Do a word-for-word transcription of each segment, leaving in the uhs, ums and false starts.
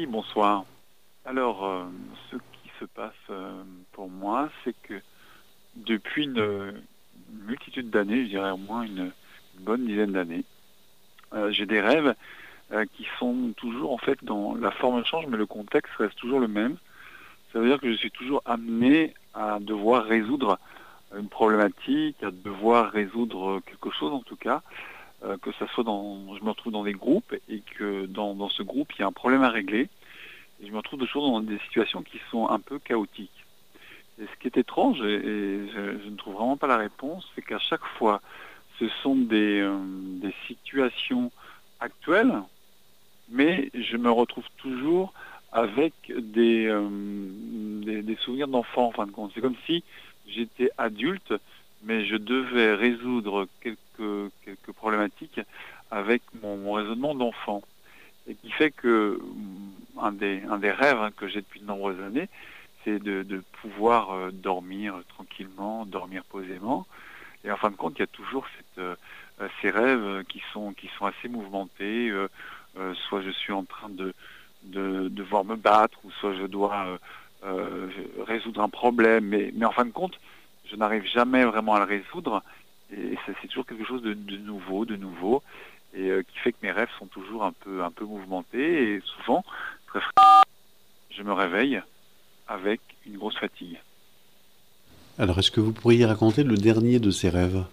Oui, bonsoir. Alors, euh, ce qui se passe euh, pour moi, c'est que depuis une, une multitude d'années, je dirais au moins une, une bonne dizaine d'années, euh, j'ai des rêves euh, qui sont toujours, en fait, dans la forme change, mais le contexte reste toujours le même. Ça veut dire que je suis toujours amené à devoir résoudre une problématique, à devoir résoudre quelque chose en tout cas, euh, que ça soit dans, je me retrouve dans des groupes et que dans, dans ce groupe, il y a un problème à régler. Et je me retrouve toujours dans des situations qui sont un peu chaotiques. Et ce qui est étrange, et, et je, je ne trouve vraiment pas la réponse, c'est qu'à chaque fois, ce sont des, euh, des situations actuelles, mais je me retrouve toujours avec des, euh, des, des souvenirs d'enfant, en fin de compte. C'est comme si j'étais adulte, mais je devais résoudre quelques, quelques problématiques avec mon, mon raisonnement d'enfant. Et qui fait que un des, un des rêves hein, que j'ai depuis de nombreuses années, c'est de, de pouvoir euh, dormir tranquillement, dormir posément. Et en fin de compte, il y a toujours cette, euh, ces rêves qui sont, qui sont assez mouvementés. Euh, euh, soit je suis en train de, de, de devoir me battre, ou soit je dois euh, euh, résoudre un problème. Mais, mais en fin de compte, je n'arrive jamais vraiment à le résoudre. Et c'est, c'est toujours quelque chose de, de nouveau, de nouveau. Et euh, qui fait que mes rêves sont toujours un peu, un peu mouvementés. Et souvent, très fréquemment, je me réveille avec une grosse fatigue. Alors, est-ce que vous pourriez raconter le dernier de ces rêves?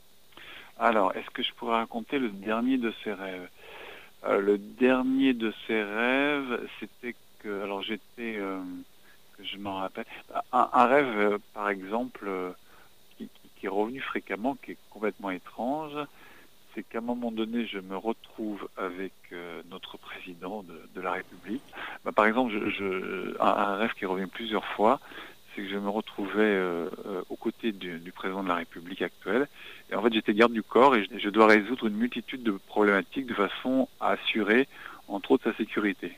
Alors, est-ce que je pourrais raconter le dernier de ces rêves? Euh, le dernier de ces rêves, c'était que, alors j'étais, euh, que je m'en rappelle, un, un rêve, euh, par exemple, euh, qui, qui, qui est revenu fréquemment, qui est complètement étrange, c'est qu'à un moment donné, je me retrouve avec euh, notre président de, de la République. Bah, par exemple, je, je, un, un rêve qui revient plusieurs fois, c'est que je me retrouvais euh, euh, aux côtés du, du président de la République actuelle. Et en fait, j'étais garde du corps et je, je dois résoudre une multitude de problématiques de façon à assurer, entre autres, sa sécurité.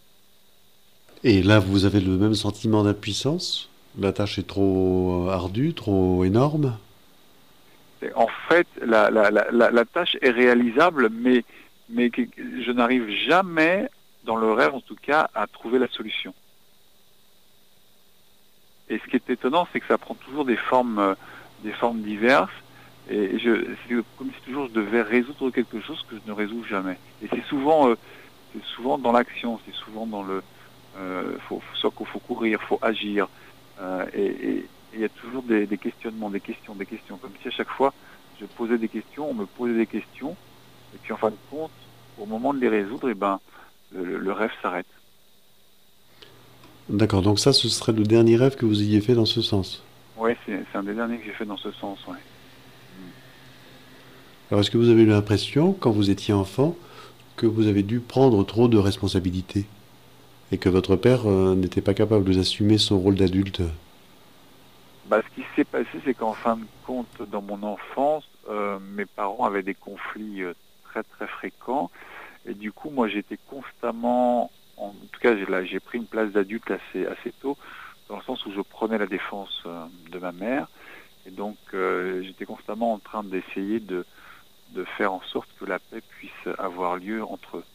Et là, vous avez le même sentiment d'impuissance? La tâche est trop ardue, trop énorme? Et en fait, la, la, la, la, la tâche est réalisable, mais, mais que, je n'arrive jamais, dans le rêve en tout cas, à trouver la solution. Et ce qui est étonnant, c'est que ça prend toujours des formes, euh, des formes diverses. Et je, c'est comme si toujours je devais résoudre quelque chose que je ne résous jamais. Et c'est souvent, euh, c'est souvent dans l'action, c'est souvent dans le, euh, faut, faut, soit qu'il faut courir, faut agir. Euh, et il y a toujours des, des questionnements, des questions, des questions. Comme si à chaque fois je posais des questions, on me posait des questions. Et puis en fin de compte, au moment de les résoudre, et ben, le, le rêve s'arrête. D'accord, donc ça, ce serait le dernier rêve que vous ayez fait dans ce sens. Ouais, c'est, c'est un des derniers que j'ai fait dans ce sens, ouais. Mm. Alors, est-ce que vous avez eu l'impression, quand vous étiez enfant, que vous avez dû prendre trop de responsabilités et que votre père euh, n'était pas capable d'assumer son rôle d'adulte? Bah, ce qui s'est passé, c'est qu'en fin de compte, dans mon enfance, euh, mes parents avaient des conflits euh, très très fréquents. Et du coup, moi, j'étais constamment, en tout cas, j'ai, là, j'ai pris une place d'adulte assez, assez tôt, dans le sens où je prenais la défense euh, de ma mère. Et donc, euh, j'étais constamment en train d'essayer de, de faire en sorte que la paix puisse avoir lieu entre eux.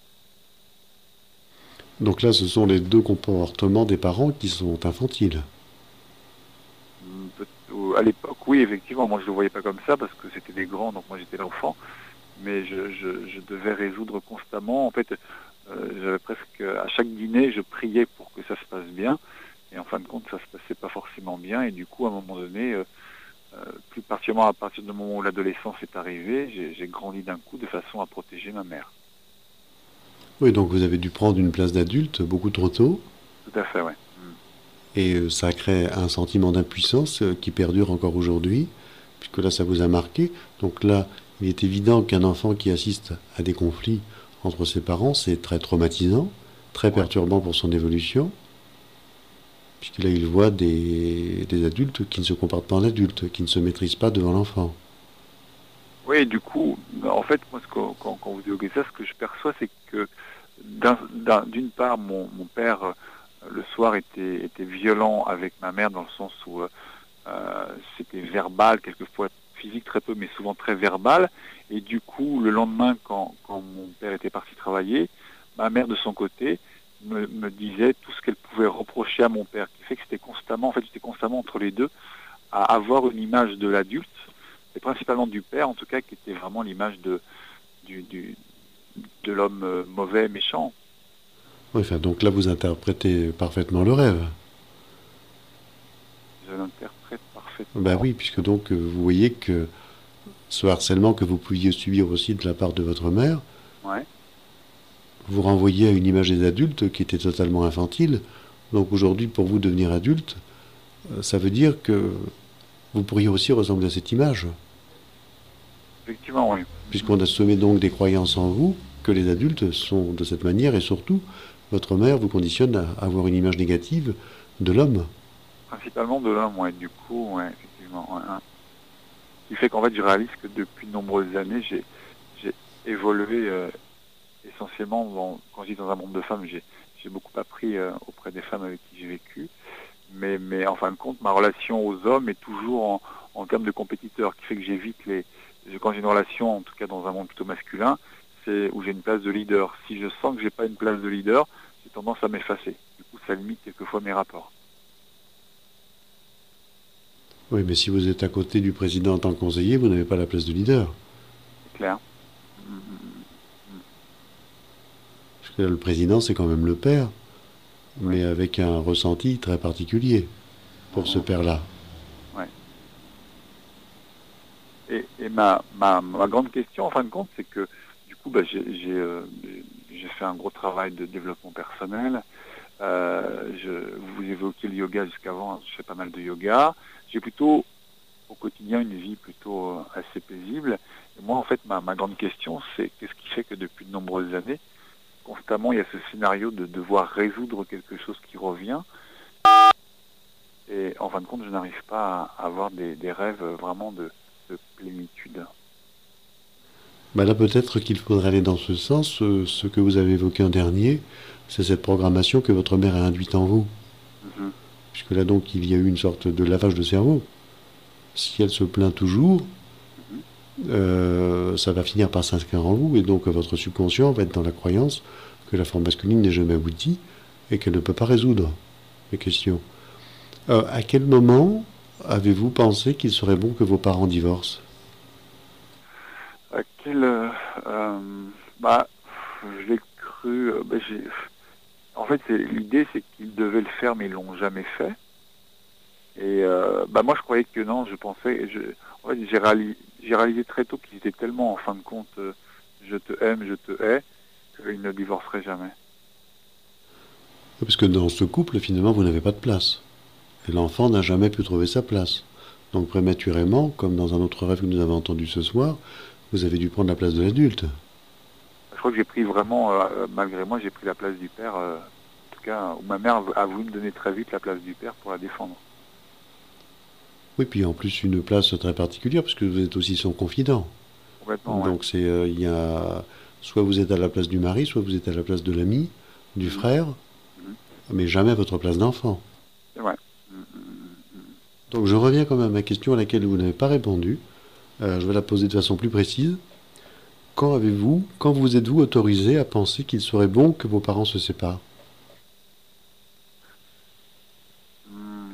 Donc là, ce sont les deux comportements des parents qui sont infantiles. Hum, peut- ou- À l'époque, oui, effectivement, moi, je ne le voyais pas comme ça parce que c'était des grands, donc moi, j'étais l'enfant. Mais je, je, je devais résoudre constamment. En fait, euh, j'avais presque, à chaque dîner, je priais pour que ça se passe bien. Et en fin de compte, ça se passait pas forcément bien. Et du coup, à un moment donné, euh, euh, plus particulièrement à partir du moment où l'adolescence est arrivée, j'ai, j'ai grandi d'un coup de façon à protéger ma mère. Oui, donc vous avez dû prendre une place d'adulte beaucoup trop tôt, Tout à fait, ouais. Mm. et euh, ça crée un sentiment d'impuissance euh, qui perdure encore aujourd'hui, puisque là, ça vous a marqué. Donc là, il est évident qu'un enfant qui assiste à des conflits entre ses parents, c'est très traumatisant, très Ouais. perturbant pour son évolution, puisque là, il voit des, des adultes qui ne se comportent pas en adultes, qui ne se maîtrisent pas devant l'enfant. Oui, du coup, en fait, moi, ce que- quand, quand vous évoquez ça, ce que je perçois, c'est que d'un- d'un- d'une part, mon, mon père, euh, le soir, était, était violent avec ma mère dans le sens où euh, Euh, c'était verbal, quelquefois physique très peu, mais souvent très verbal. Et du coup, le lendemain, quand, quand mon père était parti travailler, ma mère de son côté me, me disait tout ce qu'elle pouvait reprocher à mon père, qui fait que c'était constamment, en fait, j'étais constamment entre les deux, à avoir une image de l'adulte, et principalement du père, en tout cas, qui était vraiment l'image de, du, du, de l'homme euh, mauvais, méchant. Oui, enfin, donc là, vous interprétez parfaitement le rêve. Je l'interprète Ben parfaitement. oui, puisque donc euh, vous voyez que ce harcèlement que vous pouviez subir aussi de la part de votre mère, Ouais, vous renvoyait à une image des adultes qui était totalement infantile. Donc aujourd'hui, pour vous devenir adulte, euh, ça veut dire que vous pourriez aussi ressembler à cette image, effectivement, oui. Mhm. puisqu'on a semé donc des croyances en vous que les adultes sont de cette manière, et surtout, votre mère vous conditionne à avoir une image négative de l'homme. Principalement de l'homme, ouais, du coup, ouais, effectivement. Ouais, hein. Ce qui fait qu'en fait, je réalise que depuis de nombreuses années, j'ai, j'ai évolué euh, essentiellement, dans, quand je dis dans un monde de femmes, j'ai, j'ai beaucoup appris euh, auprès des femmes avec qui j'ai vécu. Mais, mais en fin de compte, ma relation aux hommes est toujours en, en termes de compétiteurs, qui fait que j'évite les... Quand j'ai une relation, en tout cas dans un monde plutôt masculin, c'est où j'ai une place de leader. Si je sens que j'ai pas une place de leader, j'ai tendance à m'effacer. Du coup, ça limite quelquefois mes rapports. Oui, mais si vous êtes à côté du président en tant que conseiller, vous n'avez pas la place de leader. C'est clair. Mm, mm, mm. Parce que là, le président, c'est quand même le père, Ouais. mais avec un ressenti très particulier pour ce Mhm. père-là. Ouais. Et, et ma, ma, ma grande question, en fin de compte, c'est que du coup, bah, j'ai, j'ai, euh, j'ai fait un gros travail de développement personnel. Euh, je, vous évoquiez le yoga jusqu'avant, je fais pas mal de yoga. J'ai plutôt au quotidien une vie plutôt euh, assez paisible. Et moi, en fait, ma, ma grande question, c'est qu'est-ce qui fait que depuis de nombreuses années, constamment, il y a ce scénario de devoir résoudre quelque chose qui revient. Et en fin de compte, je n'arrive pas à avoir des, des rêves vraiment de, de plénitude. Bah là, peut-être qu'il faudrait aller dans ce sens. Euh, ce que vous avez évoqué en dernier, c'est cette programmation que votre mère a induite en vous. Mhm. Puisque là, donc, il y a eu une sorte de lavage de cerveau. Si elle se plaint toujours, Mhm. euh, ça va finir par s'inscrire en vous. Et donc, votre subconscient va être dans la croyance que la forme masculine n'est jamais aboutie et qu'elle ne peut pas résoudre les questions. Euh, à quel moment avez-vous pensé qu'il serait bon que vos parents divorcent? À quel, euh, euh, bah, je l'ai cru. euh, bah, j'ai- en fait, c'est, l'idée, c'est qu'ils devaient le faire, mais ils l'ont jamais fait. Et euh, bah, moi, je croyais que non. Je pensais. Je, en fait, j'ai réalisé, j'ai réalisé très tôt qu'ils étaient tellement, en fin de compte, euh, je te aime, je te hais, qu'ils ne divorceraient jamais. Parce que dans ce couple, finalement, vous n'avez pas de place. Et l'enfant n'a jamais pu trouver sa place. Donc prématurément, comme dans un autre rêve que nous avons entendu ce soir, vous avez dû prendre la place de l'adulte. Je crois que j'ai pris vraiment, euh, malgré moi, j'ai pris la place du père. Euh, en tout cas, où ma mère a voulu me donner très vite la place du père pour la défendre. Oui, puis en plus une place très particulière, parce que vous êtes aussi son confident. Complètement, ouais. Donc c'est, euh, il y a, soit vous êtes à la place du mari, soit vous êtes à la place de l'ami, du Mhm, frère, mhm. mais jamais à votre place d'enfant. C'est vrai. Mhm, mhm, mhm. Donc je reviens quand même à ma question à laquelle vous n'avez pas répondu. Euh, je vais la poser de façon plus précise. Quand avez-vous, quand vous êtes-vous autorisé à penser qu'il serait bon que vos parents se séparent? Hmm.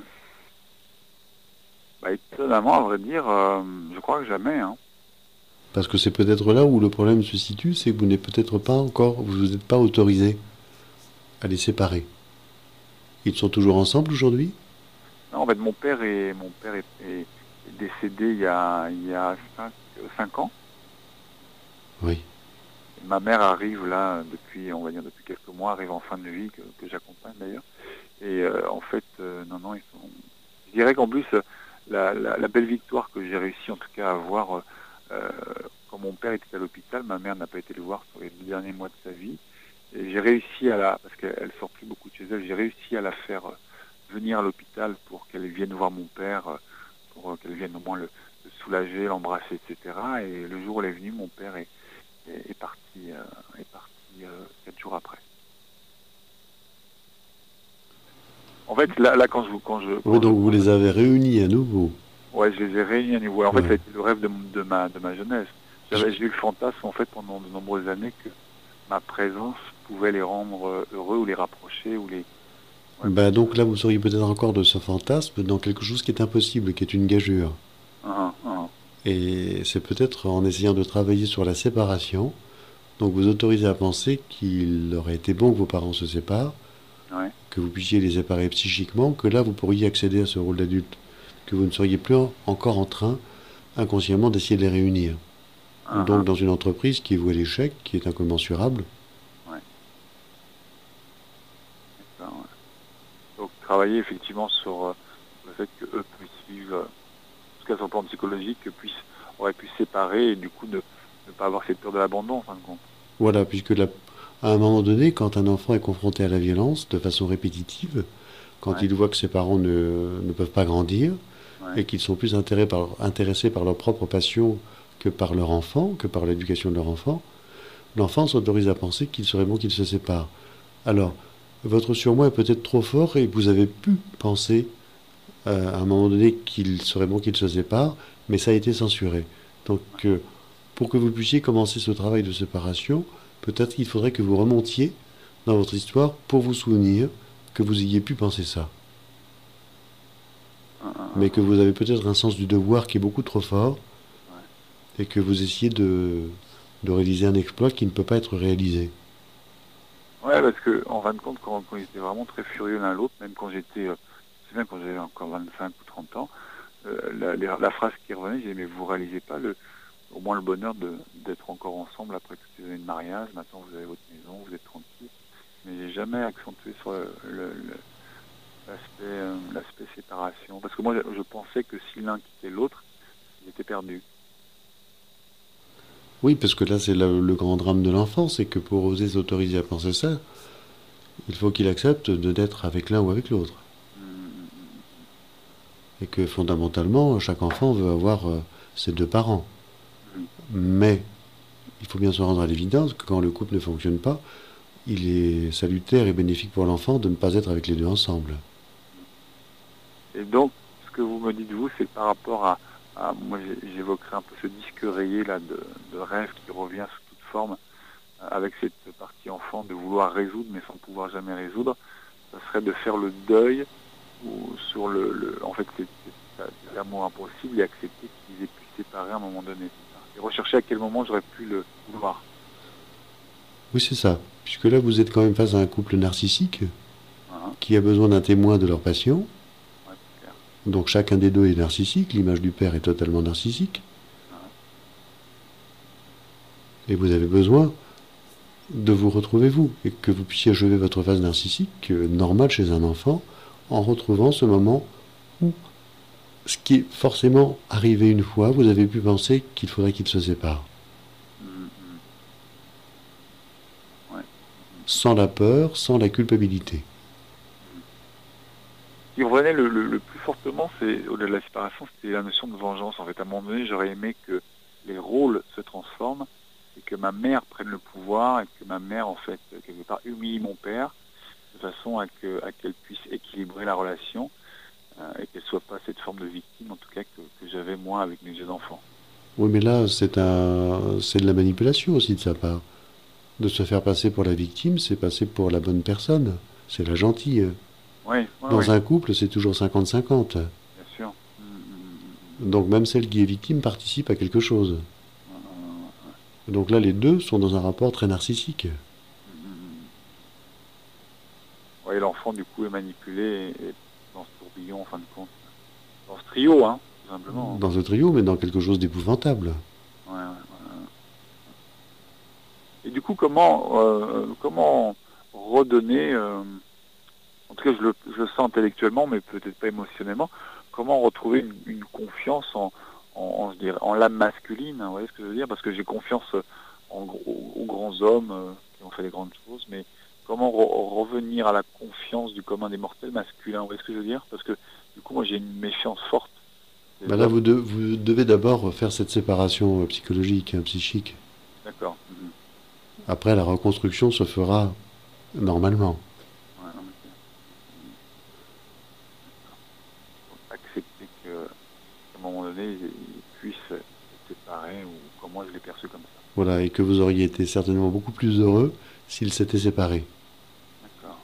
Bah, étonnamment, à vrai dire, euh, je crois que jamais. Hein. Parce que c'est peut-être là où le problème se situe, c'est que vous n'êtes peut-être pas encore, vous vous êtes pas autorisé à les séparer. Ils sont toujours ensemble aujourd'hui? Non, en fait, mon père est, mon père est, est- est décédé il y a, il y a cinq, euh, cinq ans. Oui. Et ma mère arrive là depuis, on va dire depuis quelques mois, arrive en fin de vie que, que j'accompagne d'ailleurs. Et euh, en fait, euh, non, non, ils sont. Je dirais qu'en plus, euh, la, la, la belle victoire que j'ai réussi en tout cas à avoir, euh, euh, quand mon père était à l'hôpital, ma mère n'a pas été le voir sur les deux derniers mois de sa vie. Et j'ai réussi à la, parce qu'elle sort plus beaucoup de chez elle, j'ai réussi à la faire euh, venir à l'hôpital pour qu'elle vienne voir mon père, euh, pour euh, qu'elle vienne au moins le, le soulager, l'embrasser, et cetera. Et le jour où elle est venue, mon père est, est, est parti, euh, est parti euh, quatre jours après. En fait, là, là quand je, quand je, Oui, quand je donc vous parle, les avez réunis à nouveau. ouais, je les ai réunis à niveau. En fait, ça a Ouais. été le rêve de, de ma, de ma jeunesse. Je- J'avais, j'ai eu le fantasme, en fait, pendant de nombreuses années que ma présence pouvait les rendre euh, heureux ou les rapprocher ou les... Ouais, Bah donc là, vous seriez peut-être encore de ce fantasme dans quelque chose qui est impossible, qui est une gageure. un, un, Et c'est peut-être en essayant de travailler sur la séparation, donc vous autorisez à penser qu'il aurait été bon que vos parents se séparent, ouais, que vous puissiez les séparer psychiquement, que là vous pourriez accéder à ce rôle d'adulte, que vous ne seriez plus en- encore en train, inconsciemment, d'essayer de les réunir. un, Donc un, dans une entreprise qui est vouée à l'échec, qui est incommensurable. ouais, d'accord, ouais. Donc travailler effectivement sur euh, le fait que eux puissent vivre, euh, en tout cas sur le plan psychologique, que puissent, auraient pu se séparer et du coup ne, ne pas avoir cette peur de l'abandon en fin de compte. Voilà, puisque là, à un moment donné, quand un enfant est confronté à la violence de façon répétitive, quand Ouais, il voit que ses parents ne, ne peuvent pas grandir, ouais, et qu'ils sont plus intéressés par, intéressés par leur propre passion que par leur enfant, que par l'éducation de leur enfant, l'enfant s'autorise à penser qu'il serait bon qu'ils se séparent. Alors, votre surmoi est peut-être trop fort et vous avez pu penser euh, à un moment donné qu'il serait bon qu'ils se séparent, mais ça a été censuré. Donc, euh, pour que vous puissiez commencer ce travail de séparation, peut-être qu'il faudrait que vous remontiez dans votre histoire pour vous souvenir que vous ayez pu penser ça. un, un, Mais un, que un, vous avez peut-être un sens du devoir qui est beaucoup trop fort ouais. et que vous essayez de, de réaliser un exploit qui ne peut pas être réalisé. Ouais, parce que en fin de compte, quand, quand ils étaient vraiment très furieux l'un l'autre, même quand j'étais, euh, c'est bien quand j'avais encore vingt-cinq ou trente ans, euh, la, la, la phrase qui revenait, j'ai dit, mais vous réalisez pas le, au moins le bonheur de, d'être encore ensemble après toutes ces années de mariage, maintenant vous avez votre maison, vous êtes tranquille. Mais j'ai jamais accentué sur le, le, le- l'aspect, euh, l'aspect séparation. Parce que moi, je, je pensais que si l'un quittait l'autre, ils étaient perdus. Oui, parce que là, c'est le, le grand drame de l'enfant, c'est que pour oser s'autoriser à penser ça, il faut qu'il accepte de d'être avec l'un ou avec l'autre. Hum, hum, Et que fondamentalement, chaque enfant veut avoir euh, ses deux parents. hum, Mais il faut bien se rendre à l'évidence que quand le couple ne fonctionne pas, il est salutaire et bénéfique pour l'enfant de ne pas être avec les deux ensemble. hum. Et donc, ce que vous me dites, vous, c'est par rapport à, à moi, j'ai- j'évoquerai un peu ce disque rayé là de, de rêve qui revient sous toute forme, euh, avec cette partie enfant de vouloir résoudre, mais sans pouvoir jamais résoudre. Ça serait de faire le deuil ou sur le, le en fait, c'est c'est- c'est l'amour impossible et accepter qu'ils aient pu se séparer à un moment donné. C'est ça. Et rechercher à quel moment j'aurais pu le vouloir. Oui, c'est ça. Puisque là, vous êtes quand même face à un couple narcissique Hein, qui a besoin d'un témoin de leur passion. ouais, c'est clair. Donc chacun des deux est narcissique, l'image du père est totalement narcissique, Hein, et vous avez besoin de vous retrouver vous, et que vous puissiez achever votre phase narcissique euh, normale chez un enfant, en retrouvant ce moment où, ce qui est forcément arrivé une fois, vous avez pu penser qu'il faudrait qu'ils se séparent. hum, hum, ouais, hum, Sans la peur, sans la culpabilité. hum. Ce qui revenait le, le, le plus fortement, c'est au-delà de la séparation, c'était la notion de vengeance. En fait, à un moment donné, j'aurais aimé que les rôles se transforment et que ma mère prenne le pouvoir et que ma mère, en fait, quelque part, humilie mon père de façon à que à qu'elle puisse équilibrer la relation euh, et qu'elle soit pas cette forme de victime, en tout cas que, que j'avais moi avec mes jeunes enfants. Oui, mais là, c'est un, c'est de la manipulation aussi de sa part. De se faire passer pour la victime, c'est passer pour la bonne personne. C'est la gentille. Oui, oui, oui, Dans un couple, c'est toujours cinquante cinquante. bien sûr. Hum, hum, hum, Donc même celle qui est victime participe à quelque chose. hum, hum, hum, Donc là, les deux sont dans un rapport très narcissique. hum, hum, hum. Ouais, l'enfant du coup est manipulé et, et dans ce tourbillon, en fin de compte, dans ce trio, hein, tout simplement. Dans ce trio, mais dans quelque chose d'épouvantable. Hein. Ouais, ouais, ouais. Et du coup, comment, euh, comment redonner, euh, en tout cas je le, je le sens intellectuellement, mais peut-être pas émotionnellement, comment retrouver une, une confiance en, en, en, je dirais, en l'âme masculine, hein, vous voyez ce que je veux dire? Parce que j'ai confiance en, aux, aux grands hommes euh, qui ont fait des grandes choses, mais comment re- revenir à la confiance du commun des mortels masculin, vous voyez ce que je veux dire? Parce que du coup, moi j'ai une méfiance forte Ben des là, hommes. vous, de- vous devez d'abord faire cette séparation euh, psychologique, hein, psychique. D'accord. Mhm. Après, la reconstruction se fera normalement. Ouais, non, mais c'est- mhm. D'accord. Donc, accepter que, qu'à un moment donné, ils, ils puissent être séparés, ou comment je l'ai perçu comme ça. Voilà, et que vous auriez été certainement beaucoup plus heureux s'ils s'étaient séparés. D'accord.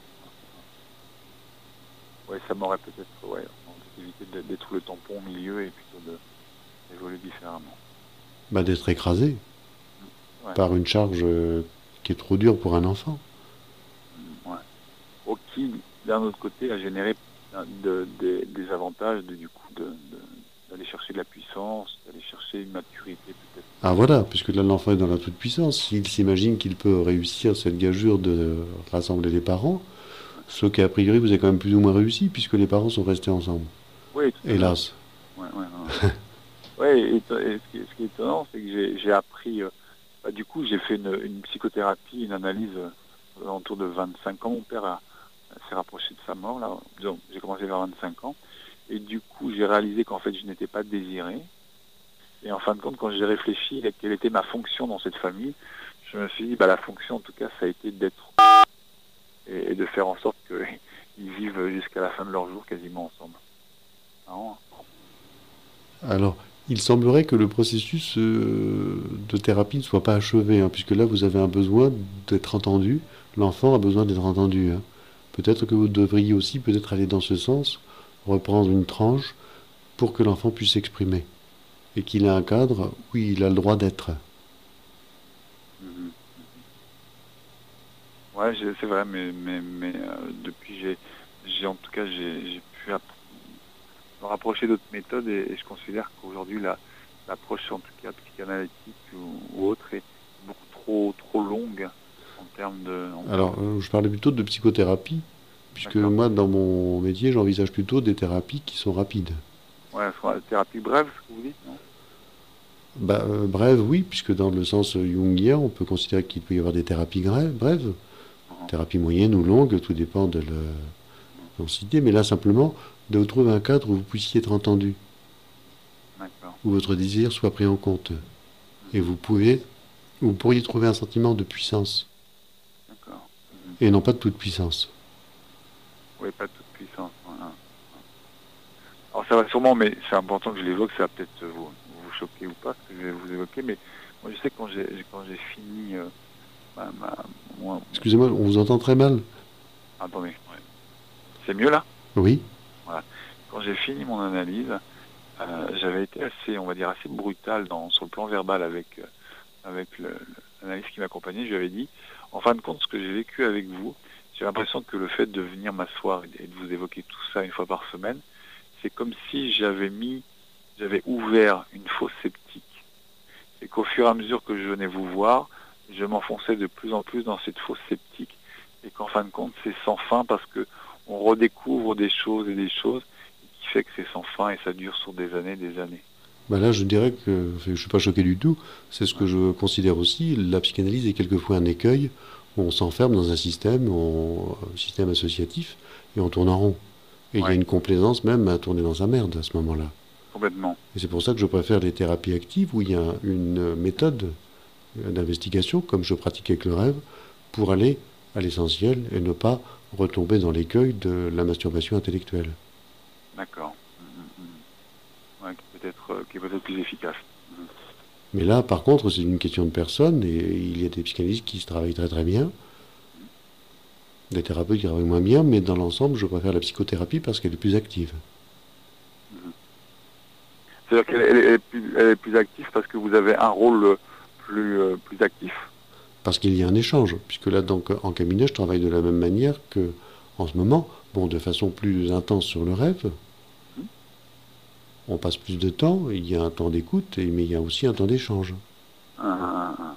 Oui, ça m'aurait peut-être ouais, évité d'être le tampon au milieu et plutôt d'évoluer différemment. Bah, d'être écrasé Ouais. par une charge euh, qui est trop dure pour un enfant. Ouais. Ou qui, d'un autre côté, a généré de, de, des avantages de, du coup de, de, d'aller chercher de la puissance, d'aller chercher une maturité peut-être. Ah voilà, puisque là l'enfant est dans la toute-puissance. S'il s'imagine qu'il peut réussir cette gageure de rassembler les parents, ce qu'a priori vous avez quand même plus ou moins réussi, puisque les parents sont restés ensemble. Oui, tout à Hélas. Ouais, ouais, ouais. Ouais, et, et ce, qui est, ce qui est étonnant, c'est que j'ai appris, euh, bah, du coup j'ai fait une, une psychothérapie, une analyse euh, autour de vingt-cinq ans. Mon père a, s'est rapproché de sa mort, là. Donc, j'ai commencé vers vingt-cinq ans, et du coup j'ai réalisé qu'en fait je n'étais pas désiré. Et en fin de compte, quand j'ai réfléchi à quelle était ma fonction dans cette famille, je me suis dit, bah, la fonction en tout cas, ça a été d'être et, et de faire en sorte qu'ils vivent jusqu'à la fin de leur jour quasiment ensemble. Non. Alors, il semblerait que le processus euh, de thérapie ne soit pas achevé, hein, puisque là vous avez un besoin d'être entendu, l'enfant a besoin d'être entendu. Hein. Peut-être que vous devriez aussi peut-être aller dans ce sens, reprendre une tranche pour que l'enfant puisse s'exprimer. Et qu'il ait un cadre où il a le droit d'être. Mm-hmm. Ouais, c'est vrai, mais, mais, mais euh, depuis, j'ai, j'ai en tout cas, j'ai pu me rapprocher d'autres méthodes, et, et je considère qu'aujourd'hui, la, l'approche, en tout cas psychanalytique ou, ou autre, est beaucoup trop, trop longue en termes de... En Alors, euh, je parlais plutôt de psychothérapie, puisque moi, dans mon métier, j'envisage plutôt des thérapies qui sont rapides. Ouais, thérapie brève, ce que vous dites, non? Bah, euh, brève, oui, puisque dans le sens jungien, on peut considérer qu'il peut y avoir des thérapies brèves, uh-huh. Thérapie moyenne ou longue, tout dépend de l'intensité, mais là, simplement, de vous trouver un cadre où vous puissiez être entendu, où votre désir soit pris en compte, mmh. Et vous pouvez, vous pourriez trouver un sentiment de puissance, mmh. Et non pas de toute puissance. Oui, pas de toute puissance. Voilà. Alors ça va sûrement, mais c'est important que je l'évoque, ça va peut-être vous, vous choquer ou pas, ce que je vais vous évoquer, mais moi je sais que quand j'ai quand j'ai fini euh, ma, ma, moi, Excusez-moi, on vous entend très mal. Attendez, ouais. C'est mieux là? Oui. Voilà. Quand j'ai fini mon analyse, euh, j'avais été assez, on va dire, assez brutal dans, sur le plan verbal avec, euh, avec l'analyste qui m'accompagnait. Je lui avais dit, en fin de compte, ce que j'ai vécu avec vous, j'ai l'impression que le fait de venir m'asseoir et de vous évoquer tout ça une fois par semaine, c'est comme si j'avais mis, j'avais ouvert une fosse septique. Et qu'au fur et à mesure que je venais vous voir, je m'enfonçais de plus en plus dans cette fosse septique. Et qu'en fin de compte, c'est sans fin parce que on redécouvre des choses et des choses qui fait que c'est sans fin et ça dure sur des années et des années. Ben là, je dirais que je ne suis pas choqué du tout. C'est ce que je considère aussi. La psychanalyse est quelquefois un écueil où on s'enferme dans un système, on, un système associatif, et on tourne en rond. Et il ouais. y a une complaisance même à tourner dans sa merde à ce moment-là. Complètement. Et c'est pour ça que je préfère les thérapies actives où il y a une méthode d'investigation, comme je pratique avec le rêve, pour aller à l'essentiel et ne pas retomber dans l'écueil de la masturbation intellectuelle. D'accord. Mmh. Ouais, qui peut être, euh, qui peut être plus efficace. Mmh. Mais là, par contre, c'est une question de personne, et il y a des psychanalystes qui se travaillent très très bien, mmh. des thérapeutes qui travaillent moins bien, mais dans l'ensemble, je préfère la psychothérapie parce qu'elle est plus active. Mmh. C'est-à-dire qu'elle est, est, plus, elle est plus active parce que vous avez un rôle plus, euh, plus actif? Parce qu'il y a un échange, puisque là, donc, en cabinet, je travaille de la même manière que en ce moment, bon, de façon plus intense sur le rêve. Mmh. On passe plus de temps, il y a un temps d'écoute, mais il y a aussi un temps d'échange. Ah, ah,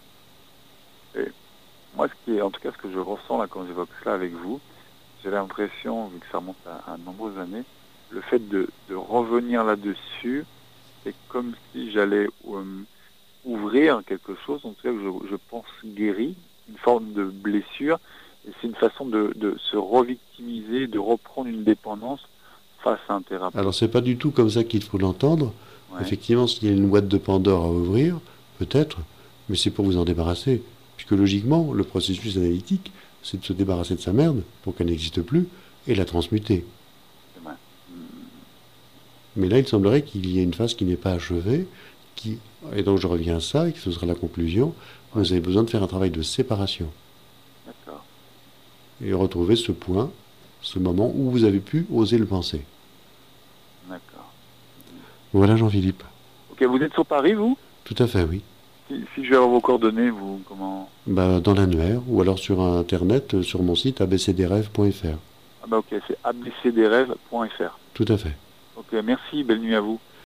ah. Et moi, ce qui est, en tout cas, ce que je ressens là quand j'évoque cela avec vous, j'ai l'impression, vu que ça remonte à, à de nombreuses années, le fait de, de revenir là-dessus, c'est comme si j'allais euh, ouvrir quelque chose, en tout cas que je, je pense guéri, une forme de blessure, et c'est une façon de, de se revictimiser, de reprendre une dépendance face à un thérapeute. Alors c'est pas du tout comme ça qu'il faut l'entendre. Ouais. Effectivement, s'il y a une boîte de Pandore à ouvrir, peut-être, mais c'est pour vous en débarrasser. Puisque logiquement, le processus analytique, c'est de se débarrasser de sa merde pour qu'elle n'existe plus et la transmuter. C'est vrai. Mais là, il semblerait qu'il y ait une phase qui n'est pas achevée, qui, et donc je reviens à ça, et ce sera la conclusion, vous avez besoin de faire un travail de séparation. D'accord. Et retrouver ce point, ce moment où vous avez pu oser le penser. D'accord. Voilà Jean-Philippe. Ok, vous êtes sur Paris, vous? Tout à fait, oui. Si, si je vais avoir vos coordonnées, vous, comment? Bah, dans l'annuaire, ou alors sur Internet, euh, sur mon site a b c d rêves point f r. Ah bah ok, c'est a b c d rêves point f r. Tout à fait. Ok, merci, belle nuit à vous.